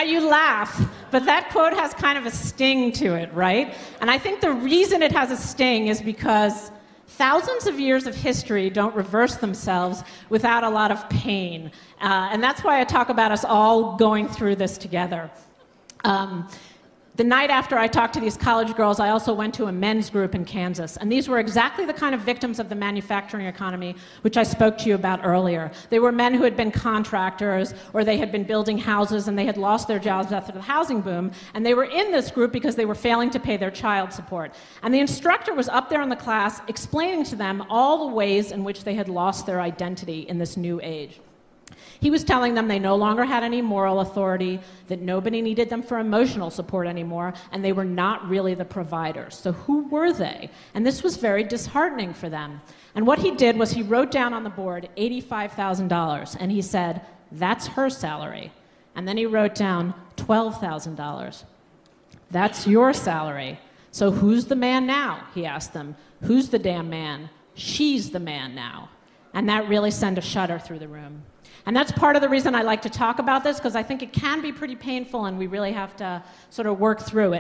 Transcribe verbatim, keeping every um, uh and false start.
Now you laugh, but that quote has kind of a sting to it, right? And I think the reason it has a sting is because thousands of years of history don't reverse themselves without a lot of pain. Uh, and that's why I talk about us all going through this together. Um, The night after I talked to these college girls, I also went to a men's group in Kansas. And these were exactly the kind of victims of the manufacturing economy, which I spoke to you about earlier. They were men who had been contractors, or they had been building houses, and they had lost their jobs after the housing boom. And they were in this group because they were failing to pay their child support. And the instructor was up there in the class explaining to them all the ways in which they had lost their identity in this new age. He was telling them they no longer had any moral authority, that nobody needed them for emotional support anymore, and they were not really the providers. So who were they? And this was very disheartening for them. And what he did was he wrote down on the board eighty-five thousand dollars, and he said, that's her salary. And then he wrote down twelve thousand dollars. That's your salary. So who's the man now? He asked them. Who's the damn man? She's the man now. And that really sent a shudder through the room. And that's part of the reason I like to talk about this, because I think it can be pretty painful and we really have to sort of work through it.